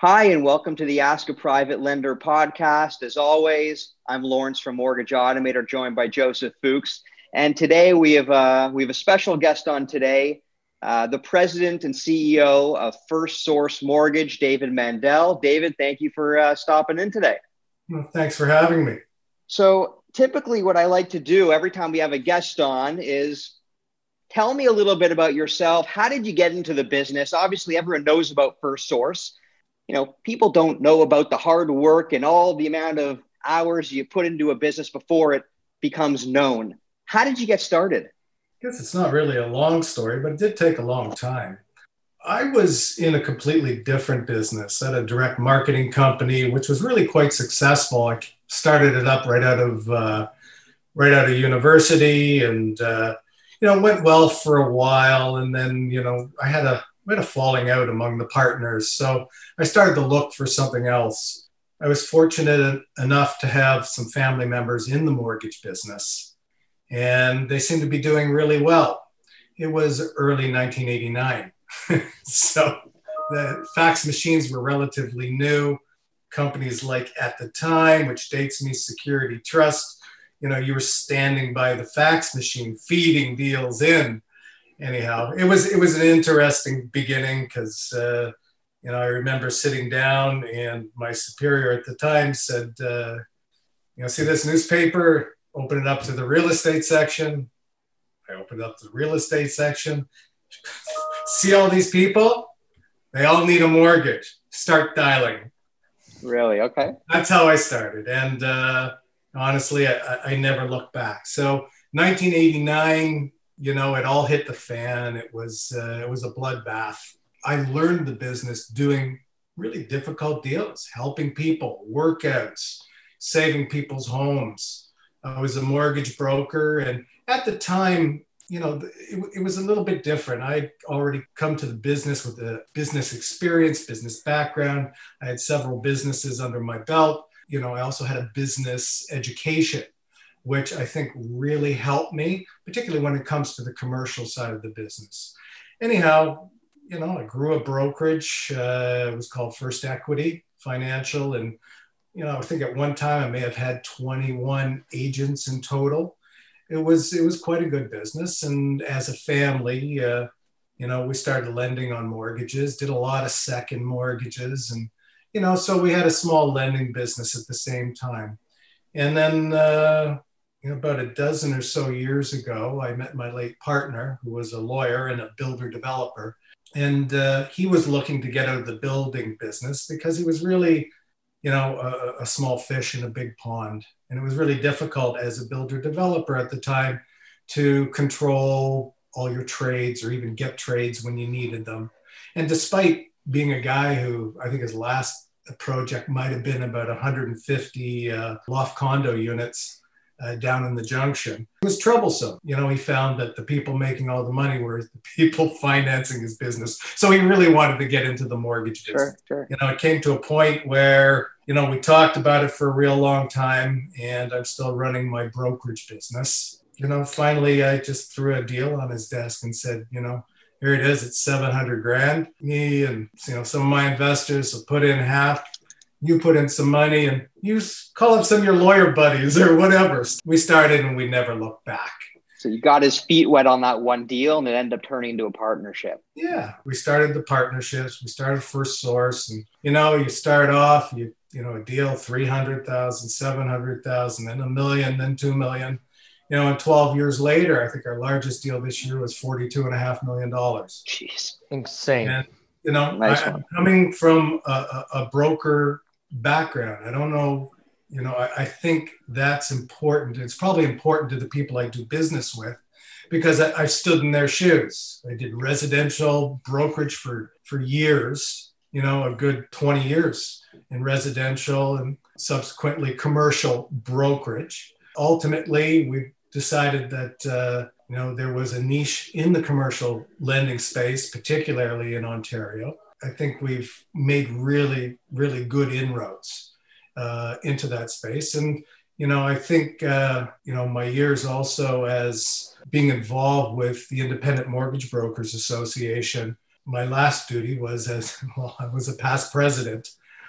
Hi, and welcome to the Ask a Private Lender podcast. As always, I'm Lawrence from Mortgage Automator, joined by Joseph Fuchs. And today we have a special guest on today, the president and CEO of First Source Mortgage, David Mandel. David, thank you for stopping in today. Well, thanks for having me. So typically what I like to do every time we have a guest on is tell me a little bit about yourself. How did you get into the business? Obviously, everyone knows about First Source. People don't know about the hard work and all the amount of hours you put into a business before it becomes known. How did you get started? I guess it's not really a long story, but it did take a long time. I was in a completely different business at a direct marketing company, which was really quite successful. I started it up right out of university, and went well for a while. And then we had a falling out among the partners, so I started to look for something else. I was fortunate enough to have some family members in the mortgage business, and they seemed to be doing really well. It was early 1989. So the fax machines were relatively new. Companies like at the time, which dates me, Security Trust, you were standing by the fax machine feeding deals in. Anyhow, it was an interesting beginning because, I remember sitting down and my superior at the time said, see this newspaper, open it up to the real estate section. I opened up the real estate section. See all these people? They all need a mortgage. Start dialing. Really? Okay. That's how I started. And honestly, I never looked back. So 1989, it all hit the fan. It was a bloodbath. I learned the business doing really difficult deals, helping people, workouts, saving people's homes. I was a mortgage broker. And at the time, it was a little bit different. I'd already come to the business with a business experience, business background. I had several businesses under my belt. I also had a business education, which I think really helped me, particularly when it comes to the commercial side of the business. Anyhow, I grew a brokerage. It was called First Equity Financial. And, I think at one time I may have had 21 agents in total. It was quite a good business. And as a family, we started lending on mortgages, did a lot of second mortgages. And, so we had a small lending business at the same time. And then, about a dozen or so years ago, I met my late partner, who was a lawyer and a builder developer. And he was looking to get out of the building business because he was really, a small fish in a big pond. And it was really difficult as a builder developer at the time to control all your trades or even get trades when you needed them. And despite being a guy who, I think his last project might have been about 150 loft condo units, down in the Junction. It was troublesome. He found that the people making all the money were the people financing his business. So he really wanted to get into the mortgage business. Sure. It came to a point where, we talked about it for a real long time, and I'm still running my brokerage business. Finally, I just threw a deal on his desk and said, here it is, it's $700,000. Me and, some of my investors will put in half. You put in some money and you call up some of your lawyer buddies or whatever. We started and we never looked back. So you got his feet wet on that one deal and it ended up turning into a partnership. Yeah, we started the partnerships. We started First Source, and, you start off, a deal, 300,000, 700,000, then $1 million, then $2 million. And 12 years later, I think our largest deal this year was $42.5 million. Jeez, insane. And, I'm coming from a broker background. I don't know, I think that's important. It's probably important to the people I do business with because I've stood in their shoes. I did residential brokerage for years, a good 20 years in residential and subsequently commercial brokerage. Ultimately, we decided that, there was a niche in the commercial lending space, particularly in Ontario. I think we've made really, really good inroads into that space. And, I think, my years also as being involved with the Independent Mortgage Brokers Association my last duty was as, well, I was a past president.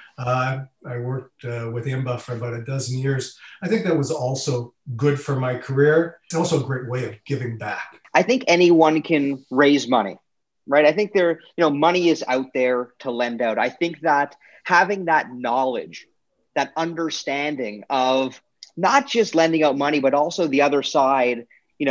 I worked with IMBA for about a dozen years. I think that was also good for my career. It's also a great way of giving back. I think anyone can raise money, right? I think money is out there to lend out. I think that having that knowledge, that understanding of not just lending out money, but also the other side,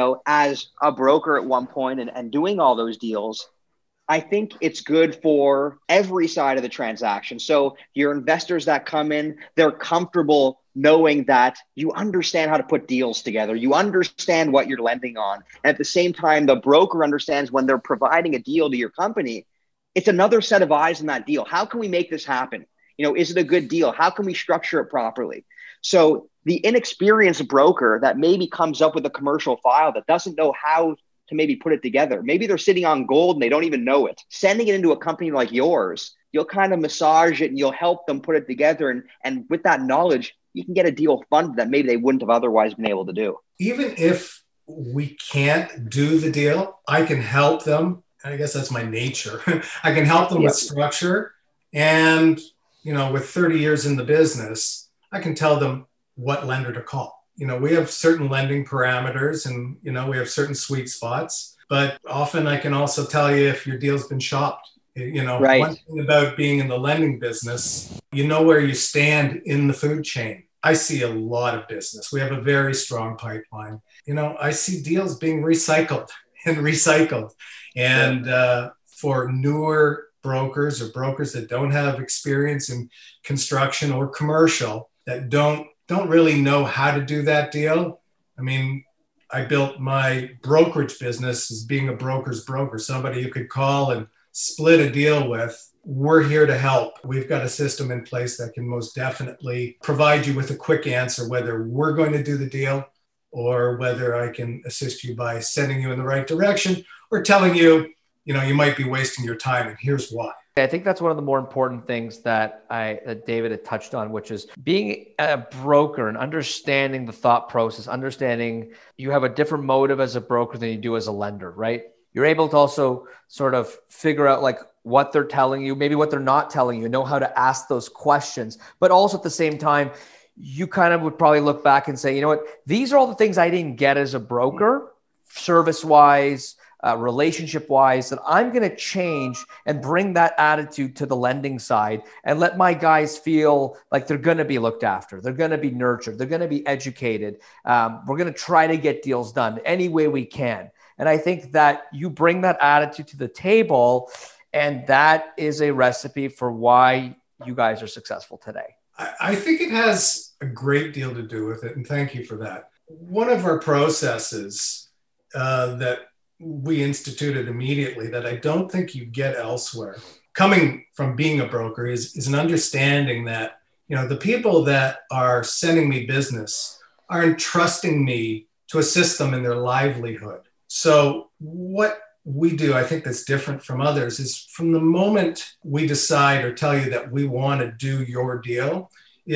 as a broker at one point and doing all those deals, I think it's good for every side of the transaction. So your investors that come in, they're comfortable knowing that you understand how to put deals together. You understand what you're lending on. And at the same time, the broker understands when they're providing a deal to your company, it's another set of eyes in that deal. How can we make this happen? Is it a good deal? How can we structure it properly? So the inexperienced broker that maybe comes up with a commercial file that doesn't know how to maybe put it together. Maybe they're sitting on gold and they don't even know it. Sending it into a company like yours, you'll kind of massage it and you'll help them put it together. And with that knowledge, you can get a deal funded that maybe they wouldn't have otherwise been able to do. Even if we can't do the deal, I can help them. I guess that's my nature. I can help them with structure. And, with 30 years in the business, I can tell them what lender to call. We have certain lending parameters and, we have certain sweet spots, but often I can also tell you if your deal's been shopped. Right. One thing about being in the lending business, where you stand in the food chain. I see a lot of business. We have a very strong pipeline. I see deals being recycled and recycled. And for newer brokers or brokers that don't have experience in construction or commercial, that don't really know how to do that deal. I mean, I built my brokerage business as being a broker's broker, somebody you could call and split a deal with. We're here to help. We've got a system in place that can most definitely provide you with a quick answer, whether we're going to do the deal or whether I can assist you by sending you in the right direction or telling you, you might be wasting your time and here's why. I think that's one of the more important things that David had touched on, which is being a broker and understanding the thought process, understanding you have a different motive as a broker than you do as a lender, right? You're able to also sort of figure out like what they're telling you, maybe what they're not telling you, know how to ask those questions, but also at the same time, you kind of would probably look back and say, you know what, these are all the things I didn't get as a broker, service-wise, relationship-wise, that I'm going to change and bring that attitude to the lending side and let my guys feel like they're going to be looked after. They're going to be nurtured. They're going to be educated. We're going to try to get deals done any way we can. And I think that you bring that attitude to the table, and that is a recipe for why you guys are successful today. I think it has a great deal to do with it, and thank you for that. One of our processes that we instituted immediately that I don't think you get elsewhere, coming from being a broker, is an understanding that, the people that are sending me business are entrusting me to assist them in their livelihood. So what we do, I think that's different from others, is from the moment we decide or tell you that we want to do your deal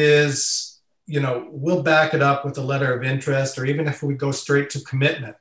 is, we'll back it up with a letter of interest, or even if we go straight to commitment.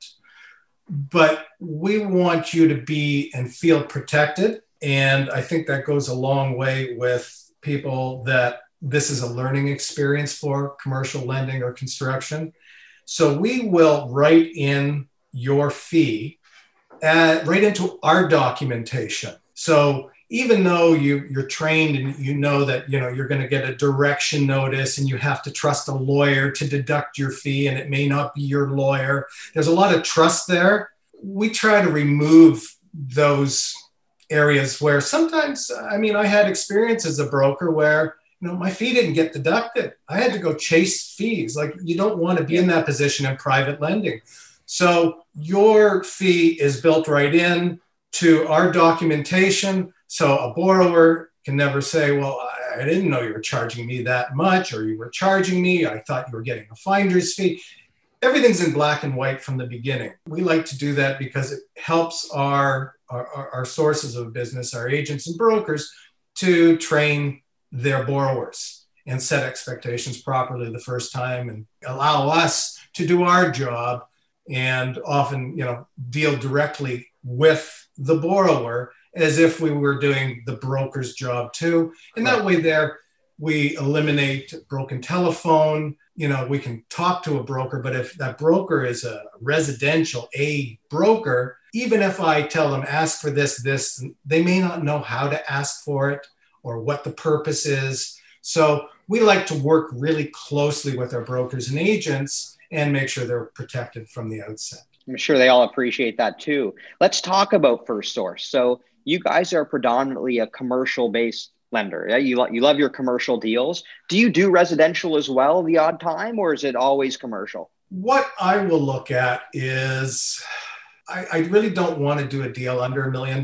But we want you to be and feel protected. And I think that goes a long way with people that this is a learning experience for commercial lending or construction. So we will write in your fee right into our documentation. So even though you're trained and you know that you're going to get a direction notice and you have to trust a lawyer to deduct your fee and it may not be your lawyer, there's a lot of trust there. We try to remove those areas where sometimes, I had experience as a broker where my fee didn't get deducted. I had to go chase fees. Like, you don't want to be in that position in private lending. So your fee is built right in to our documentation. So a borrower can never say, well, I didn't know you were charging me that much, or you were charging me, I thought you were getting a finder's fee. Everything's in black and white from the beginning. We like to do that because it helps our sources of business, our agents and brokers, to train their borrowers and set expectations properly the first time and allow us to do our job and often, deal directly with the borrower as if we were doing the broker's job too. And that way there, we eliminate broken telephone. You know, we can talk to a broker, but if that broker is a residential broker, even if I tell them, ask for this, they may not know how to ask for it or what the purpose is. So we like to work really closely with our brokers and agents and make sure they're protected from the outset. I'm sure they all appreciate that too. Let's talk about First Source. So you guys are predominantly a commercial-based lender. Yeah? You love your commercial deals. Do you do residential as well the odd time, or is it always commercial? What I will look at is I really don't want to do a deal under $1 million.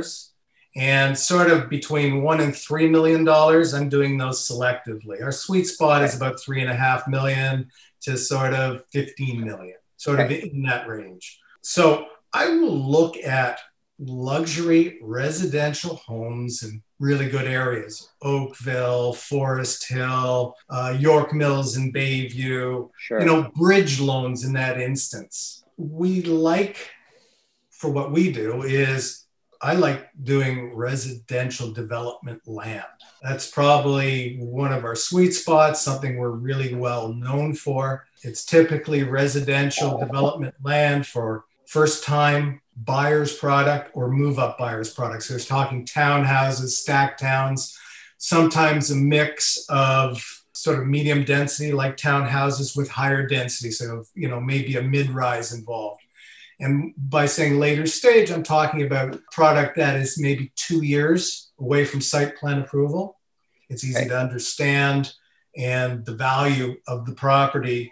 And sort of between $1 and $3 million, I'm doing those selectively. Our sweet spot is about $3.5 million to sort of 15 million, sort of in that range. So I will look at luxury residential homes in really good areas: Oakville, Forest Hill, York Mills and Bayview, bridge loans in that instance. We like, for what we do is, I like doing residential development land. That's probably one of our sweet spots, something we're really well known for. It's typically residential development land for first-time buyers product or move-up buyers products. So there's talking townhouses, stacked towns, sometimes a mix of sort of medium density like townhouses with higher density. So, maybe a mid-rise involved. And by saying later stage, I'm talking about product that is maybe 2 years away from site plan approval. It's easy to understand, and the value of the property,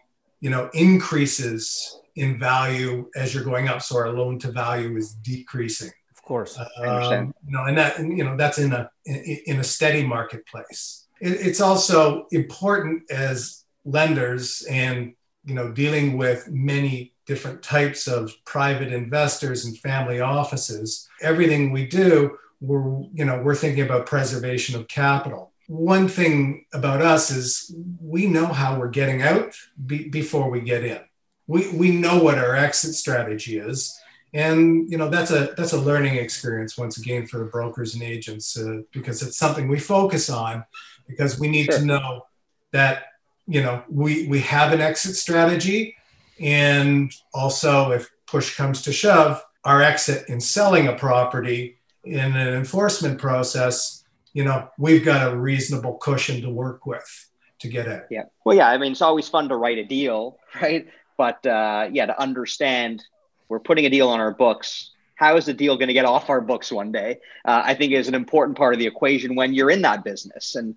increases in value as you're going up. So our loan to value is decreasing. Of course, I understand. That's in a steady marketplace. It's also important as lenders and dealing with many different types of private investors and family offices. Everything we do, we're thinking about preservation of capital. One thing about us is we know how we're getting out before we get in. We know what our exit strategy is. And, that's a learning experience, once again, for the brokers and agents, because it's something we focus on, because we need to know that, we have an exit strategy. And also, if push comes to shove, our exit in selling a property in an enforcement process, we've got a reasonable cushion to work with to get out. Yeah. Well, yeah, it's always fun to write a deal, right? But to understand we're putting a deal on our books, how is the deal going to get off our books one day? I think is an important part of the equation when you're in that business. And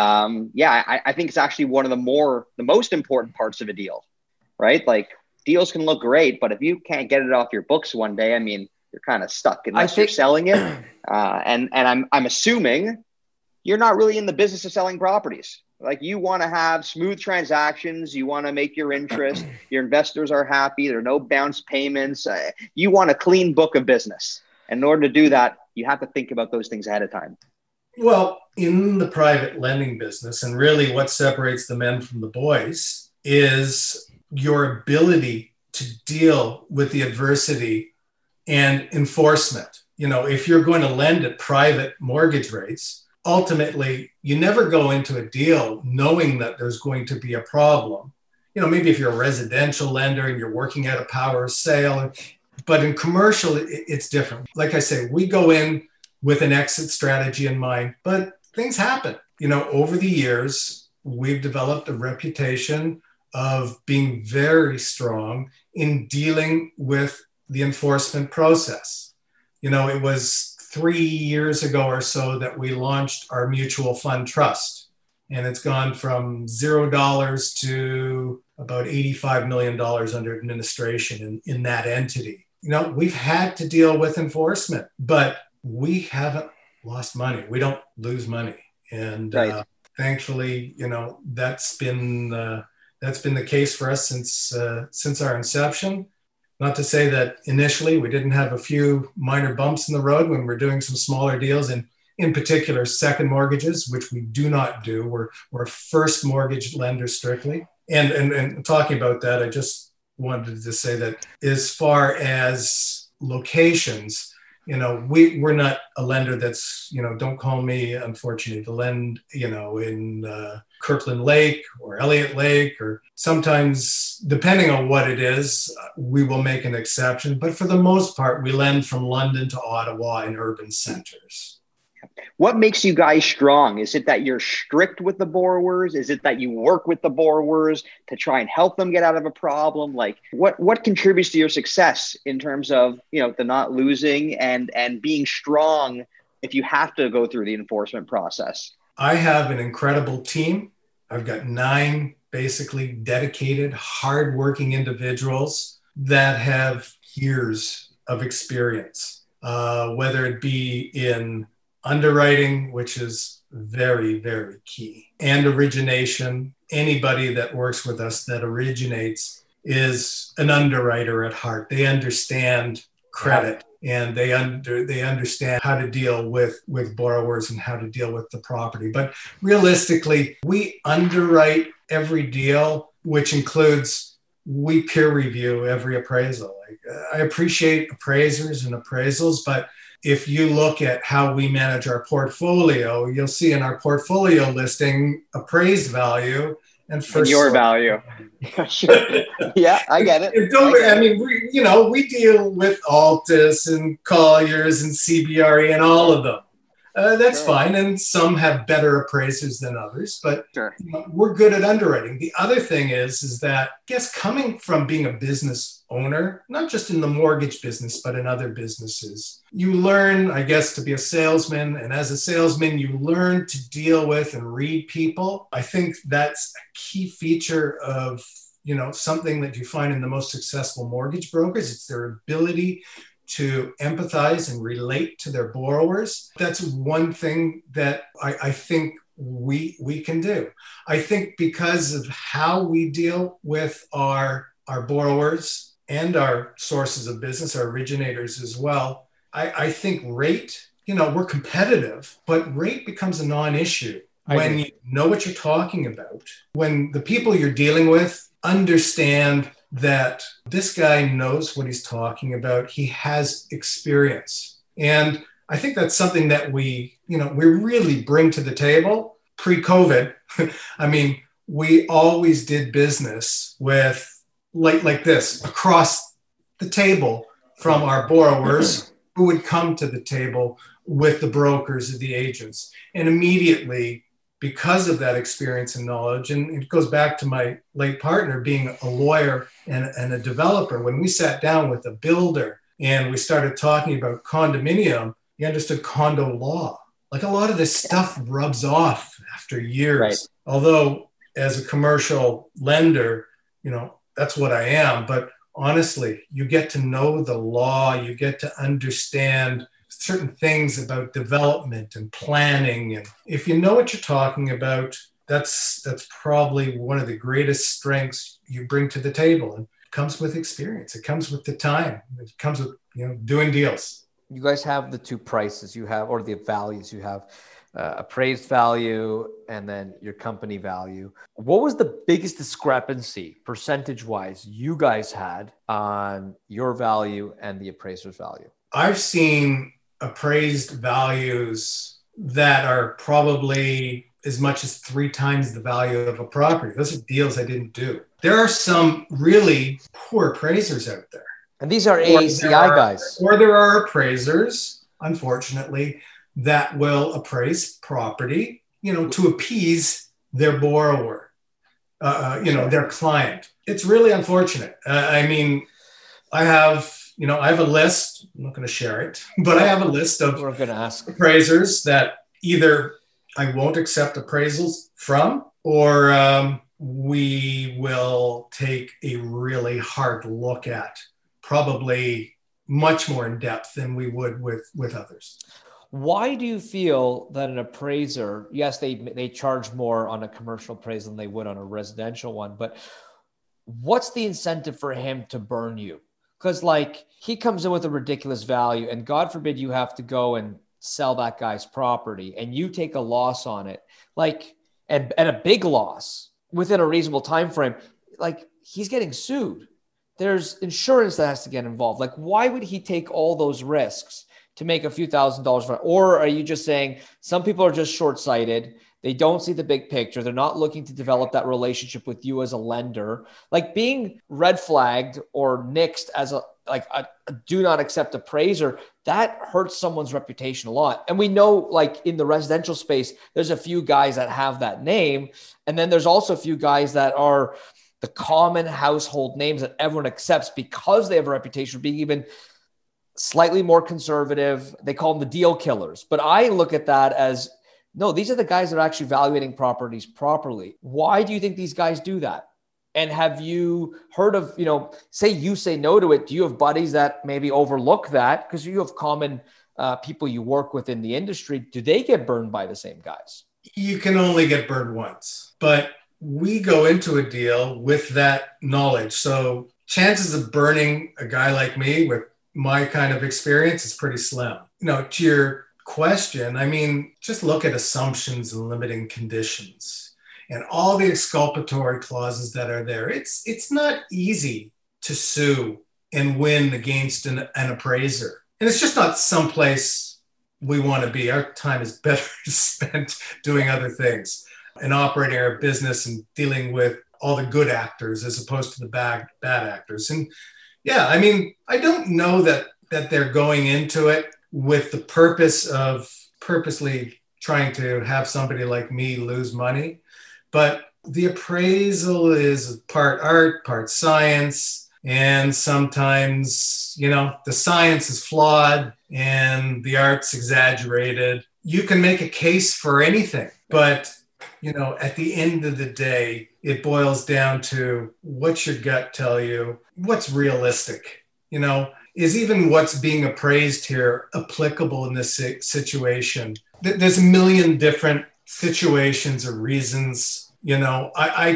I think it's actually one of the most important parts of a deal, right? Like, deals can look great, but if you can't get it off your books one day, you're kind of stuck unless you're selling it. And I'm assuming you're not really in the business of selling properties. Like, you want to have smooth transactions. You want to make your interest. Your investors are happy. There are no bounce payments. You want a clean book of business. And in order to do that, you have to think about those things ahead of time. Well, in the private lending business, and really what separates the men from the boys is your ability to deal with the adversity and enforcement. If you're going to lend at private mortgage rates, ultimately, you never go into a deal knowing that there's going to be a problem. Maybe if you're a residential lender and you're working at a power of sale, but in commercial, it's different. Like I say, we go in with an exit strategy in mind, but things happen. Over the years, we've developed a reputation of being very strong in dealing with the enforcement process. It was 3 years ago or so that we launched our mutual fund trust, and it's gone from $0 to about $85 million under administration in that entity. We've had to deal with enforcement, but we haven't lost money. We don't lose money. And thankfully, that's been the case for us since our inception. Not to say that initially we didn't have a few minor bumps in the road when we're doing some smaller deals, and in particular second mortgages, which we do not do. We're a first mortgage lender strictly. And talking about that, I just wanted to say that as far as locations, we're not a lender that's, don't call me, unfortunately, to lend, in Kirkland Lake or Elliott Lake, or sometimes, depending on what it is, we will make an exception. But for the most part, we lend from London to Ottawa in urban centers. What makes you guys strong? Is it that you're strict with the borrowers? Is it that you work with the borrowers to try and help them get out of a problem? Like what contributes to your success in terms of, the not losing and being strong if you have to go through the enforcement process? I have an incredible team. I've got 9 basically dedicated, hardworking individuals that have years of experience, whether it be in underwriting, which is very, very key, and origination. Anybody that works with us that originates is an underwriter at heart. They understand credit, and they understand how to deal with borrowers and how to deal with the property. But realistically, we underwrite every deal, which includes we peer review every appraisal. I appreciate appraisers and appraisals, but if you look at how we manage our portfolio, you'll see in our portfolio listing appraised value and first your value. Sure. Yeah, I get it. We deal with Altus and Colliers and CBRE and all of them. That's sure. Fine. And some have better appraisers than others, but sure. We're good at underwriting. The other thing is that, I guess, coming from being a business owner, not just in the mortgage business, but in other businesses, you learn, I guess, to be a salesman. And as a salesman, you learn to deal with and read people. I think that's a key feature of, something that you find in the most successful mortgage brokers. It's their ability to empathize and relate to their borrowers. That's one thing that I think we can do. I think because of how we deal with our borrowers and our sources of business, our originators as well, I think rate, we're competitive, but rate becomes a non-issue when you know what you're talking about, when the people you're dealing with understand that this guy knows what he's talking about. He has experience. And I think that's something that we really bring to the table pre-COVID. I mean, we always did business with like this across the table from our borrowers who would come to the table with the brokers or the agents. And immediately, because of that experience and knowledge, and it goes back to my late partner being a lawyer and a developer, when we sat down with a builder and we started talking about condominium, he understood condo law. Like a lot of this stuff rubs off after years. Right. Although as a commercial lender, that's what I am. But honestly, you get to know the law, you get to understand certain things about development and planning. And if you know what you're talking about, that's probably one of the greatest strengths you bring to the table. And it comes with experience. It comes with the time. It comes with, doing deals. You guys have the 2 prices you have, or the values you have, appraised value and then your company value. What was the biggest discrepancy percentage-wise you guys had on your value and the appraiser's value? I've seen appraised values that are probably as much as 3 times the value of a property. Those are deals I didn't do. There are some really poor appraisers out there. And these are ACI guys. Or there are appraisers, unfortunately, that will appraise property, to appease their borrower, their client. It's really unfortunate. I have a list. I'm not going to share it, but I have a list of appraisers that either I won't accept appraisals from, or we will take a really hard look at, probably much more in depth than we would with others. Why do you feel that an appraiser, yes, they charge more on a commercial appraisal than they would on a residential one, but what's the incentive for him to burn you? Because he comes in with a ridiculous value, and God forbid you have to go and sell that guy's property and you take a loss on it, and a big loss within a reasonable time frame, he's getting sued. There's insurance that has to get involved. Why would he take all those risks to make a few $1,000s from it? Or are you just saying some people are just short-sighted? They don't see the big picture. They're not looking to develop that relationship with you as a lender. Like being red flagged or nixed as a do not accept appraiser, that hurts someone's reputation a lot. And we know, like in the residential space, there's a few guys that have that name. And then there's also a few guys that are the common household names that everyone accepts because they have a reputation for being even slightly more conservative. They call them the deal killers. But I look at that as, no, these are the guys that are actually evaluating properties properly. Why do you think these guys do that? And have you heard of, say you say no to it, do you have buddies that maybe overlook that because you have common people you work with in the industry? Do they get burned by the same guys? You can only get burned once, but we go into a deal with that knowledge. So chances of burning a guy like me with my kind of experience is pretty slim. To your question, I mean, just look at assumptions and limiting conditions and all the exculpatory clauses that are there. It's not easy to sue and win against an appraiser. And it's just not someplace we want to be. Our time is better spent doing other things and operating our business and dealing with all the good actors as opposed to the bad actors. And yeah, I mean, I don't know that they're going into it with the purpose of purposely trying to have somebody like me lose money. But the appraisal is part art, part science. And sometimes, the science is flawed and the art's exaggerated. You can make a case for anything, but, at the end of the day, it boils down to what's your gut tell you, what's realistic, is even what's being appraised here applicable in this situation? There's a million different situations or reasons. I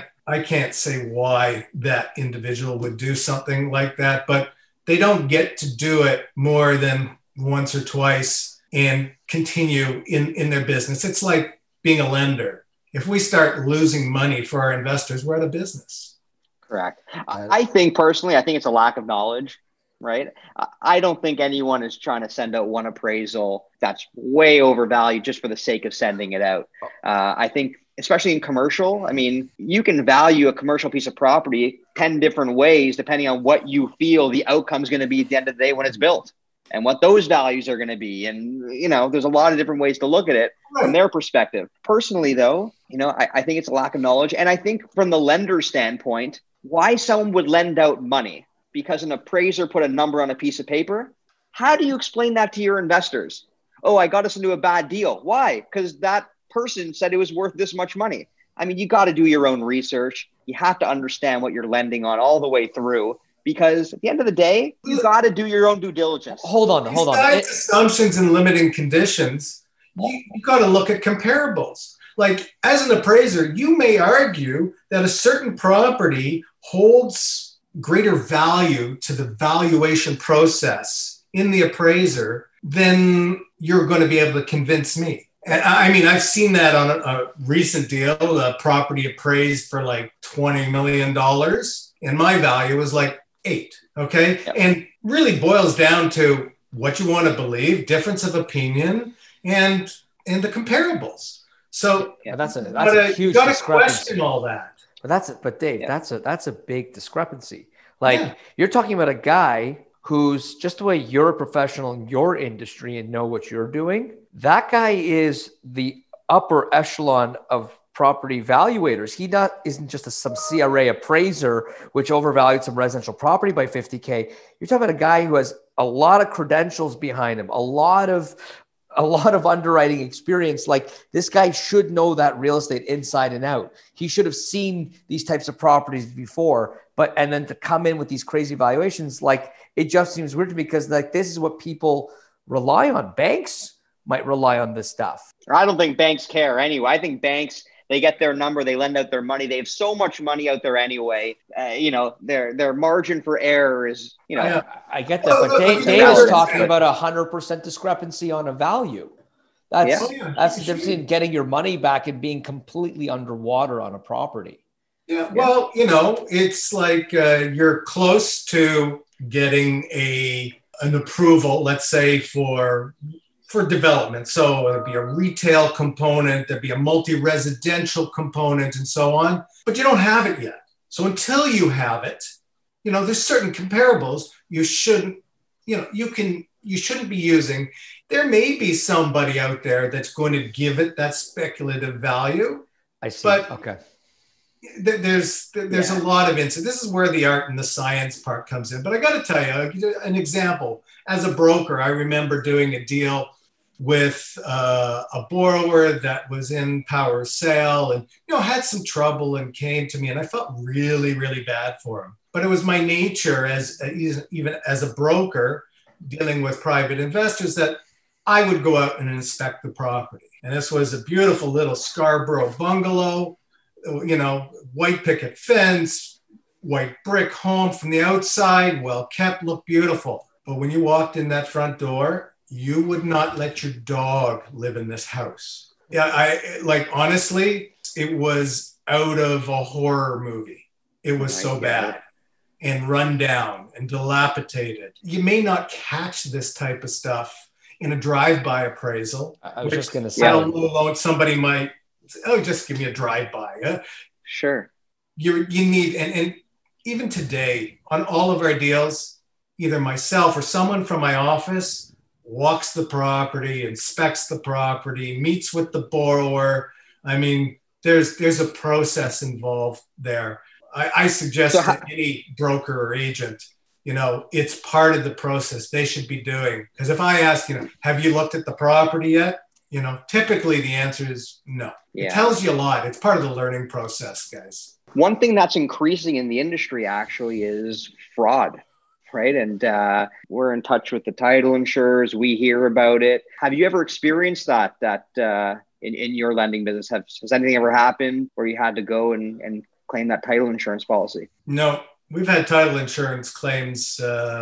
can't say why that individual would do something like that, but they don't get to do it more than once or twice and continue in their business. It's like being a lender. If we start losing money for our investors, we're out of business. Correct. I think personally, it's a lack of knowledge, right? I don't think anyone is trying to send out one appraisal that's way overvalued just for the sake of sending it out. I think, especially in commercial, I mean, you can value a commercial piece of property 10 different ways, depending on what you feel the outcome is going to be at the end of the day when it's built and what those values are going to be. And, there's a lot of different ways to look at it from their perspective. Personally, though, I think it's a lack of knowledge. And I think from the lender standpoint, why someone would lend out money because an appraiser put a number on a piece of paper. How do you explain that to your investors? Oh, I got us into a bad deal. Why? Because that person said it was worth this much money. I mean, you got to do your own research. You have to understand what you're lending on all the way through, because at the end of the day, you got to do your own due diligence. Hold on. Besides assumptions and limiting conditions, you got to look at comparables. Like, as an appraiser, you may argue that a certain property holds greater value to the valuation process in the appraiser than you're going to be able to convince me. And I mean, I've seen that on a recent deal, a property appraised for like $20 million, and my value was like 8. Okay. Yep. And really boils down to what you want to believe, difference of opinion, and the comparables. So yeah, that's a huge discrepancy. You got to question all that. But Dave, that's a big discrepancy. Like, you're talking about a guy who's just the way you're a professional in your industry and know what you're doing. That guy is the upper echelon of property valuators. He isn't just some CRA appraiser, which overvalued some residential property by $50K. You're talking about a guy who has a lot of credentials behind him, a lot of underwriting experience. Like, this guy should know that real estate inside and out. He should have seen these types of properties before, and then to come in with these crazy valuations, like, it just seems weird to me, because like, this is what people rely on. Banks might rely on this stuff. I don't think banks care anyway. I think banks, they get their number, they lend out their money. They have so much money out there anyway. Their margin for error is, I get that, but Dave is talking about 100% discrepancy on a value. That's the difference in getting your money back and being completely underwater on a property. Yeah, well, it's like you're close to getting a an approval, let's say for development. So it'd be a retail component, there'd be a multi-residential component and so on, but you don't have it yet. So until you have it, there's certain comparables you shouldn't be using. There may be somebody out there that's going to give it that speculative value. I see. But okay. There's a lot of insight. This is where the art and the science part comes in. But I got to tell you, an example. As a broker, I remember doing a deal with a borrower that was in power sale and had some trouble and came to me, and I felt really, really bad for him. But it was my nature even as a broker dealing with private investors that I would go out and inspect the property. And this was a beautiful little Scarborough bungalow, white picket fence, white brick home from the outside, well kept, looked beautiful. But when you walked in that front door, you would not let your dog live in this house. Yeah, honestly, it was out of a horror movie. It was so bad and run down and dilapidated. You may not catch this type of stuff in a drive-by appraisal. I was just going to say. Somebody might, just give me a drive-by. Sure. You need, and even today, on all of our deals, either myself or someone from my office walks the property, inspects the property, meets with the borrower. I mean, there's a process involved there. I suggest that any broker or agent, it's part of the process they should be doing. Because if I ask, have you looked at the property yet? Typically the answer is no. Yeah. It tells you a lot. It's part of the learning process, guys. One thing that's increasing in the industry actually is fraud, right? And we're in touch with the title insurers. We hear about it. Have you ever experienced that in your lending business? Has anything ever happened where you had to go and claim that title insurance policy? No, we've had title insurance claims,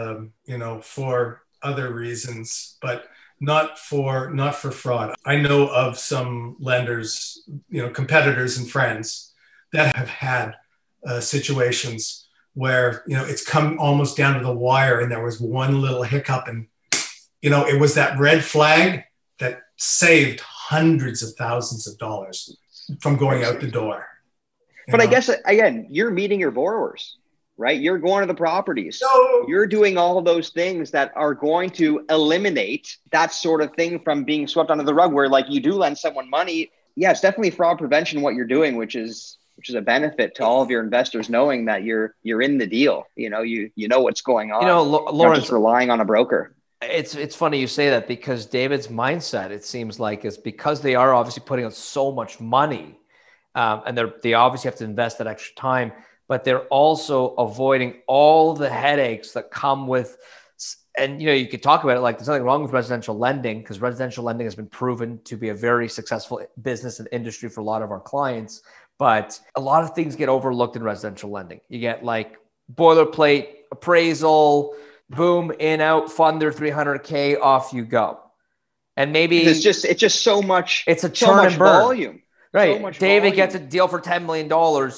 for other reasons, but not for fraud. I know of some lenders, competitors and friends that have had situations where, it's come almost down to the wire and there was one little hiccup and, it was that red flag that saved hundreds of thousands of dollars from going out the door. But I guess, again, you're meeting your borrowers, right? You're going to the properties. So, you're doing all of those things that are going to eliminate that sort of thing from being swept under the rug where you do lend someone money. Yeah, it's definitely fraud prevention what you're doing, which is a benefit to all of your investors knowing that you're in the deal. You know what's going on. Lawrence, just relying on a broker. It's funny you say that because David's mindset, it seems like, is because they are obviously putting out so much money. And they obviously have to invest that extra time, but they're also avoiding all the headaches that come with, and you could talk about it like there's nothing wrong with residential lending because residential lending has been proven to be a very successful business and industry for a lot of our clients. But a lot of things get overlooked in residential lending. You get boilerplate appraisal, boom, in, out, fund their $300K, off you go. And maybe it's just so much. It's a churn and burn volume. Right. So David gets a deal for $10 million.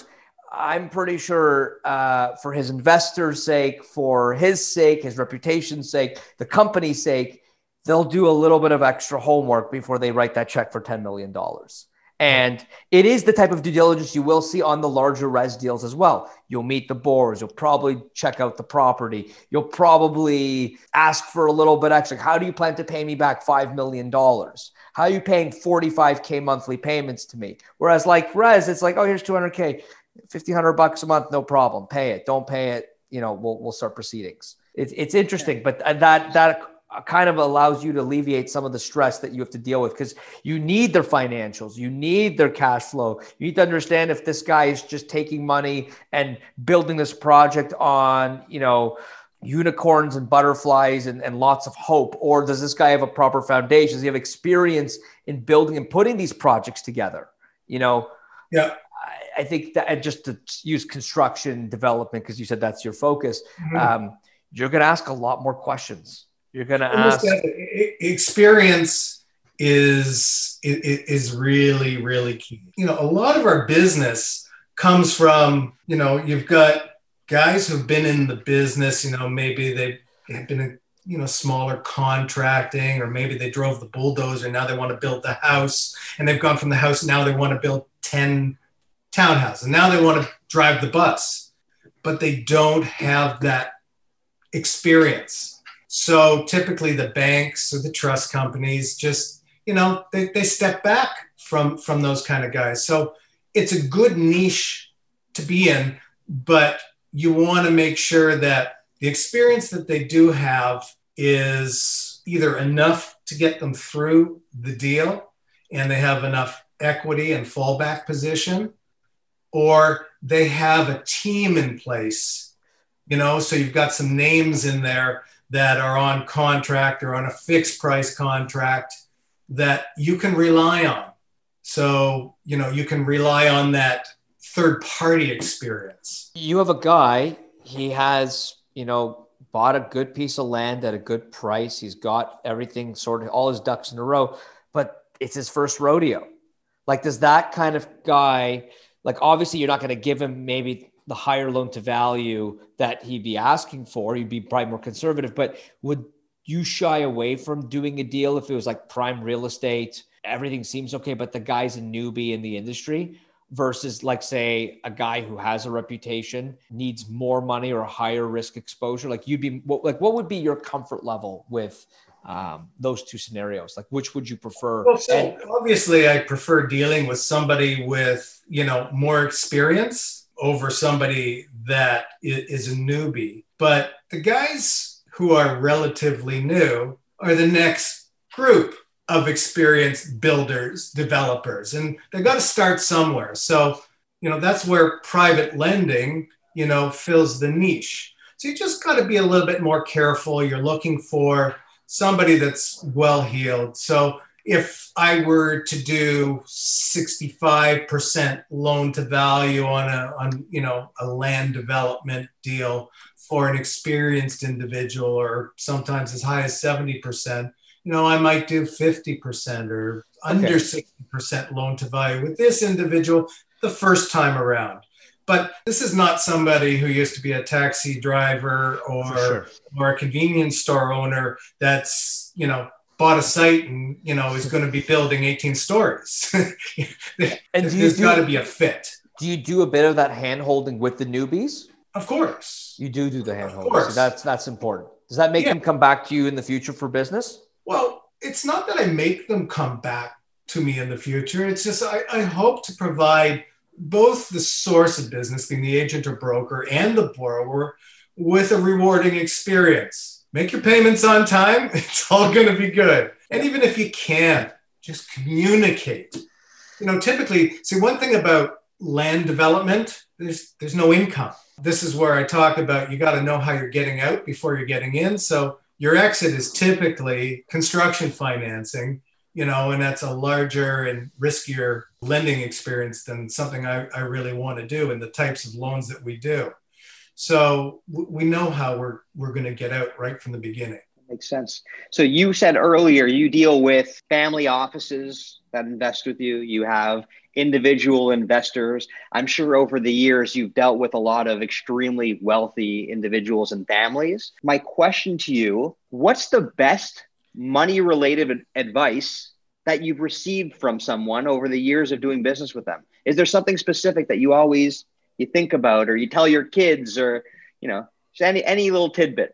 I'm pretty sure for his investors' sake, for his sake, his reputation's sake, the company's sake, they'll do a little bit of extra homework before they write that check for $10 million. And it is the type of due diligence you will see on the larger res deals as well. You'll meet the borrowers. You'll probably check out the property. You'll probably ask for a little bit extra. How do you plan to pay me back $5 million? How are you paying $45K monthly payments to me? Whereas res, it's here's $200K, $1,500 a month, no problem. Pay it. Don't pay it. We'll start proceedings. It's interesting, but that kind of allows you to alleviate some of the stress that you have to deal with because you need their financials, you need their cash flow. You need to understand if this guy is just taking money and building this project on, unicorns and butterflies and lots of hope, or does this guy have a proper foundation? Does he have experience in building and putting these projects together? Yeah. I think that, and just to use construction development, because you said that's your focus, you're going to ask a lot more questions. You're going to ask. Experience is really, really key. A lot of our business comes from, you've got guys who've been in the business, maybe they've been smaller contracting, or maybe they drove the bulldozer. Now they want to build the house, and they've gone from the house. Now they want to build 10 townhouses. And now they want to drive the bus, but they don't have that experience. So typically the banks or the trust companies just, they step back from those kind of guys. So it's a good niche to be in, but you want to make sure that the experience that they do have is either enough to get them through the deal and they have enough equity and fallback position, or they have a team in place, so you've got some names in there that are on contract or on a fixed price contract that you can rely on. So, you can rely on that third party experience. You have a guy, he has, bought a good piece of land at a good price. He's got everything sorted, all his ducks in a row, but it's his first rodeo. Like, does that kind of guy, like, obviously you're not going to give him maybe the higher loan to value that he'd be asking for. He'd be probably more conservative, but would you shy away from doing a deal if it was like prime real estate, everything seems okay, but the guy's a newbie in the industry, versus like, say, a guy who has a reputation, needs more money or a higher risk exposure? Like, what would be your comfort level with those two scenarios? Like, which would you prefer? Well, so obviously I prefer dealing with somebody with, more experience over somebody that is a newbie. But the guys who are relatively new are the next group of experienced builders, developers, and they got to start somewhere. So, that's where private lending, fills the niche. So you just got to be a little bit more careful. You're looking for somebody that's well-heeled. So if I were to do 65% loan to value on a land development deal for an experienced individual, or sometimes as high as 70%, I might do 50% or under 60% loan to value with this individual the first time around. But this is not somebody who used to be a taxi driver or a convenience store owner that's, bought a site and, is going to be building 18 stories. And there's got to be a fit. Do you do a bit of that hand holding with the newbies? Of course. You do the hand holding. So that's important. Does that make them come back to you in the future for business? Well, it's not that I make them come back to me in the future. It's just I hope to provide both the source of business, being the agent or broker, and the borrower with a rewarding experience. Make your payments on time. It's all going to be good. And even if you can't, just communicate. Typically, see, one thing about land development, there's no income. This is where I talk about you got to know how you're getting out before you're getting in. So your exit is typically construction financing, and that's a larger and riskier lending experience than something I really want to do and the types of loans that we do. So we know how we're going to get out right from the beginning. Makes sense. So you said earlier you deal with family offices that invest with you. You have individual investors. I'm sure over the years you've dealt with a lot of extremely wealthy individuals and families. My question to you, what's the best money-related advice that you've received from someone over the years of doing business with them? Is there something specific that you think about, or you tell your kids, or, just any little tidbit?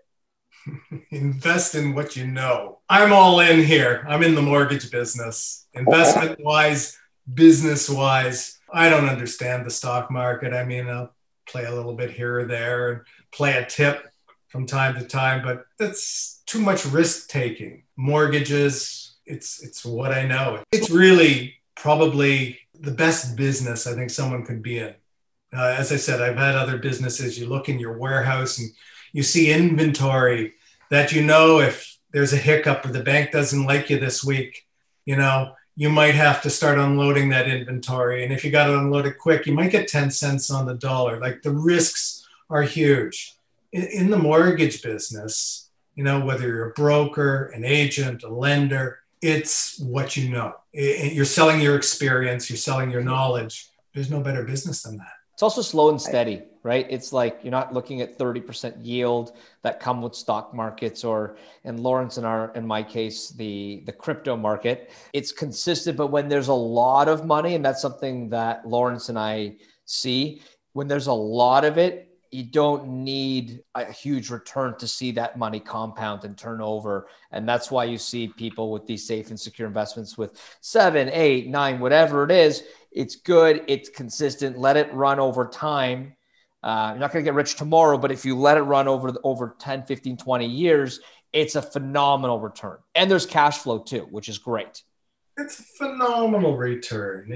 Invest in what you know. I'm all in here. I'm in the mortgage business. Investment-wise, business-wise, I don't understand the stock market. I mean, I'll play a little bit here or there and play a tip from time to time, but that's too much risk-taking. Mortgages, it's what I know. It's really probably the best business I think someone could be in. As I said, I've had other businesses. You look in your warehouse and you see inventory that, if there's a hiccup or the bank doesn't like you this week, you might have to start unloading that inventory. And if you got to unload it quick, you might get 10 cents on the dollar. Like, the risks are huge. In the mortgage business, whether you're a broker, an agent, a lender, it's what you know. You're selling your experience, you're selling your knowledge. There's no better business than that. It's also slow and steady, right? It's like you're not looking at 30% yield that come with stock markets, or in Lawrence in my case, the crypto market. It's consistent, but when there's a lot of money, and that's something that Lawrence and I see, when there's a lot of it, you don't need a huge return to see that money compound and turn over. And that's why you see people with these safe and secure investments with 7, 8, 9, whatever it is. It's good. It's consistent. Let it run over time. You're not going to get rich tomorrow, but if you let it run over 10, 15, 20 years, it's a phenomenal return. And there's cash flow too, which is great. It's a phenomenal return.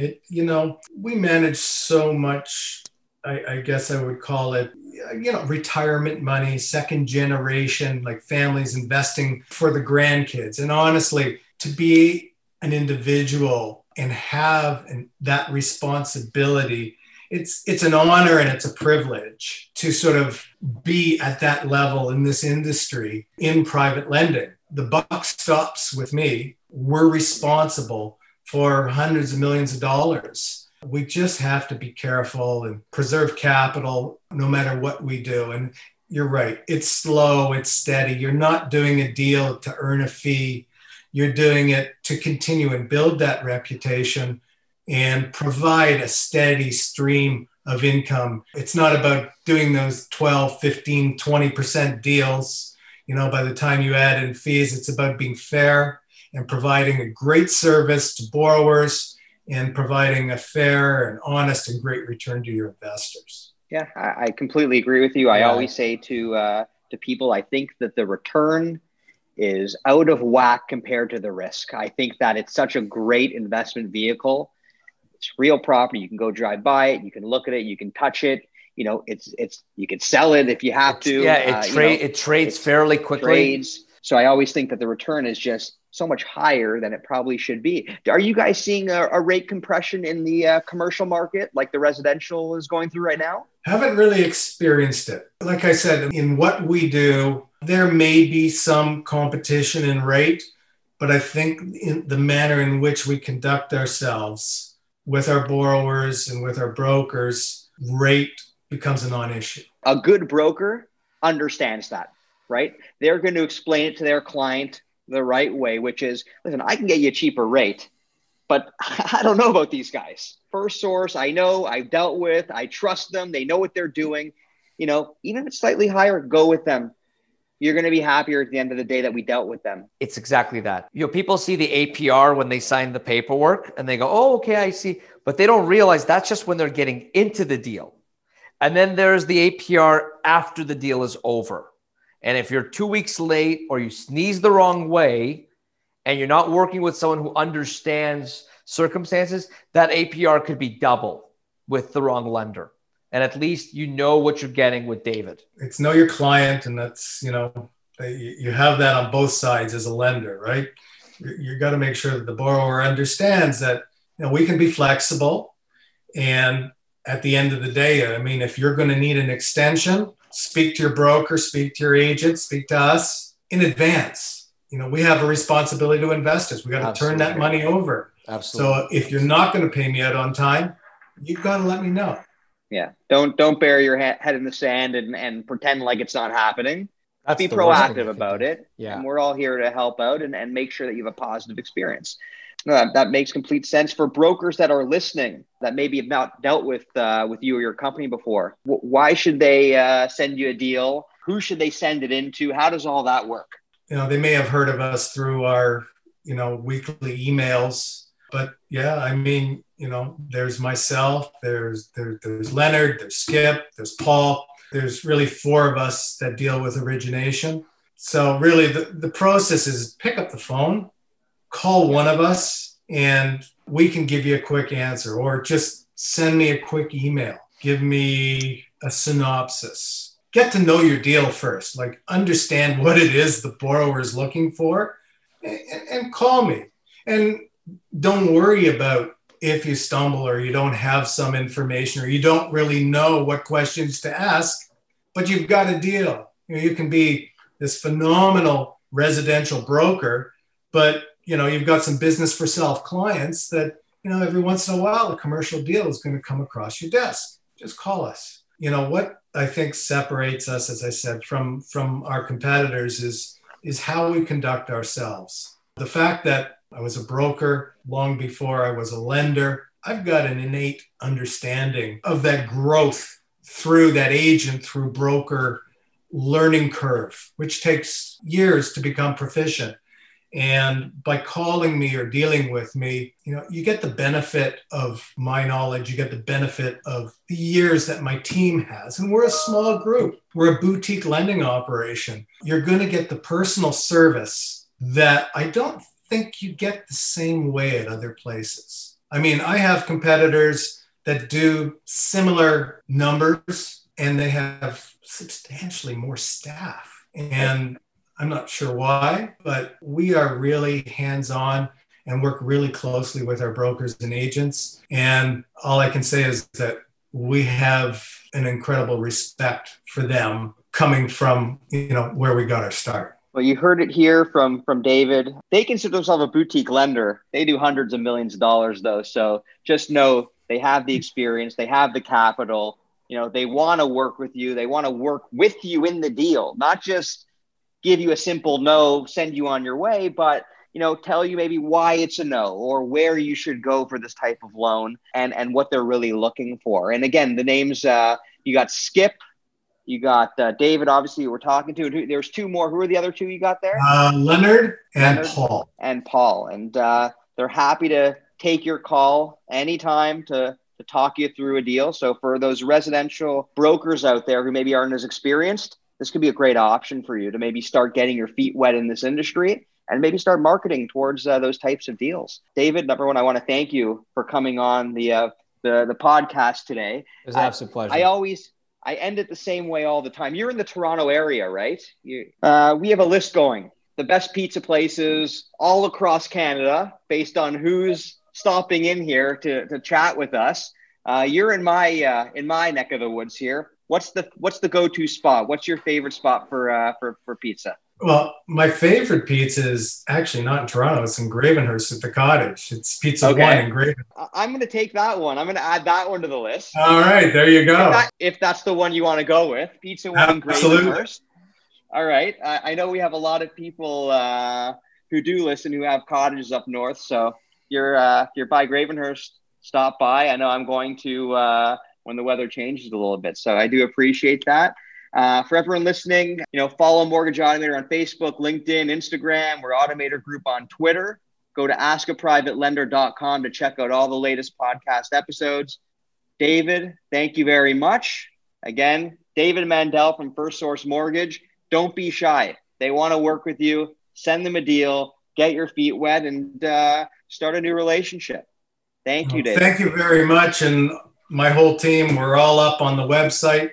We manage so much, I guess I would call it, retirement money, second generation, like families investing for the grandkids. And honestly, to be an individual and have that responsibility, it's an honor and it's a privilege to sort of be at that level in this industry in private lending. The buck stops with me. We're responsible for hundreds of millions of dollars. We just have to be careful and preserve capital no matter what we do. And you're right. It's slow. It's steady. You're not doing a deal to earn a fee. You're doing it to continue and build that reputation and provide a steady stream of income. It's not about doing those 12, 15, 20% deals. By the time you add in fees, it's about being fair and providing a great service to borrowers and providing a fair and honest and great return to your investors. Yeah, I completely agree with you. I always say to people, I think that the return is out of whack compared to the risk. I think that it's such a great investment vehicle. It's real property. You can go drive by it. You can look at it. You can touch it. It's you can sell it if you have to. Yeah, it trades fairly quickly. So I always think that the return is just so much higher than it probably should be. Are you guys seeing a rate compression in the commercial market like the residential is going through right now? Haven't really experienced it. Like I said, in what we do, there may be some competition in rate, but I think in the manner in which we conduct ourselves with our borrowers and with our brokers, rate becomes a non-issue. A good broker understands that, right? They're going to explain it to their client the right way, which is, listen, I can get you a cheaper rate, but I don't know about these guys. First Source, I know, I've dealt with, I trust them. They know what they're doing. Even if it's slightly higher, go with them. You're going to be happier at the end of the day that we dealt with them. It's exactly that. People see the APR when they sign the paperwork and they go, oh, okay, I see. But they don't realize that's just when they're getting into the deal. And then there's the APR after the deal is over. And if you're 2 weeks late or you sneeze the wrong way and you're not working with someone who understands circumstances, that APR could be double with the wrong lender. And at least you know what you're getting with David. It's know your client. And that's, you have that on both sides as a lender, right? You got to make sure that the borrower understands that, we can be flexible. And at the end of the day, if you're going to need an extension, speak to your broker, speak to your agent, speak to us in advance. We have a responsibility to investors. We got to turn that money over. Absolutely. So if you're not going to pay me out on time, you've got to let me know. Yeah. Don't bury your head in the sand and pretend like it's not happening. Be proactive about it. Yeah. And we're all here to help out and make sure that you have a positive experience. That makes complete sense. For brokers that are listening that maybe have not dealt with you or your company before, why should they send you a deal? Who should they send it into? How does all that work? They may have heard of us through our, weekly emails. But yeah, there's myself, there's Leonard, there's Skip, there's Paul. There's really 4 of us that deal with origination. So really the process is pick up the phone, call one of us, and we can give you a quick answer, or just send me a quick email. Give me a synopsis. Get to know your deal first, like understand what it is the borrower is looking for, and call me. And don't worry about if you stumble or you don't have some information or you don't really know what questions to ask, but you've got a deal. You can be this phenomenal residential broker, but you've got some business for self clients that, every once in a while, a commercial deal is going to come across your desk. Just call us. What I think separates us, as I said, from our competitors is how we conduct ourselves. The fact that I was a broker long before I was a lender, I've got an innate understanding of that growth through that agent, through broker learning curve, which takes years to become proficient. And by calling me or dealing with me, you get the benefit of my knowledge. You get the benefit of the years that my team has. And we're a small group. We're a boutique lending operation. You're going to get the personal service that I don't think you get the same way at other places. I mean, I have competitors that do similar numbers and they have substantially more staff. And I'm not sure why, but we are really hands-on and work really closely with our brokers and agents. And all I can say is that we have an incredible respect for them coming from, where we got our start. Well, you heard it here from David. They consider themselves a boutique lender. They do hundreds of millions of dollars, though. So just know they have the experience. They have the capital. They want to work with you. They want to work with you in the deal, not just give you a simple no, send you on your way, but tell you maybe why it's a no or where you should go for this type of loan and what they're really looking for. And again, the names, you got Skip, you got David, obviously we're talking to. There's two more. Who are the other two you got there? Leonard and Paul. And Paul. And they're happy to take your call anytime to talk you through a deal. So for those residential brokers out there who maybe aren't as experienced, this could be a great option for you to maybe start getting your feet wet in this industry and maybe start marketing towards those types of deals. David, number one, I want to thank you for coming on the podcast today. It was an absolute pleasure. I end it the same way all the time. You're in the Toronto area, right? We have a list going. The best pizza places all across Canada based on who's stopping in here to chat with us. You're in my neck of the woods here. What's the go-to spot? What's your favorite spot for pizza? Well, my favorite pizza is actually not in Toronto. It's in Gravenhurst at the Cottage. It's Pizza One in Gravenhurst. I'm going to take that one. I'm going to add that one to the list. All right, there you go. If that's the one you want to go with, Pizza One in Gravenhurst. All right. I know we have a lot of people who do listen who have cottages up north. So you're by Gravenhurst, stop by. I know I'm going to when the weather changes a little bit. So I do appreciate that. For everyone listening, follow Mortgage Automator on Facebook, LinkedIn, Instagram. We're Automator Group on Twitter. Go to askaprivatelender.com to check out all the latest podcast episodes. David, thank you very much. Again, David Mandel from First Source Mortgage. Don't be shy. They want to work with you. Send them a deal. Get your feet wet and start a new relationship. Thank you, David. Thank you very much. And my whole team, we're all up on the website,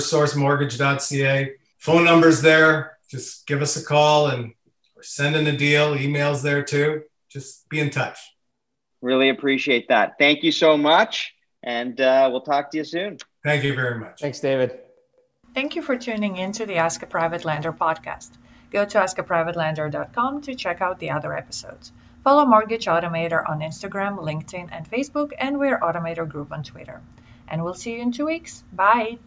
firstsourcemortgage.ca. Phone number's there. Just give us a call and we're sending a deal. Email's there too. Just be in touch. Really appreciate that. Thank you so much. And we'll talk to you soon. Thank you very much. Thanks, David. Thank you for tuning in to the Ask a Private Lender podcast. Go to askaprivatelender.com to check out the other episodes. Follow Mortgage Automator on Instagram, LinkedIn, and Facebook, and we're Automator Group on Twitter. And we'll see you in 2 weeks. Bye!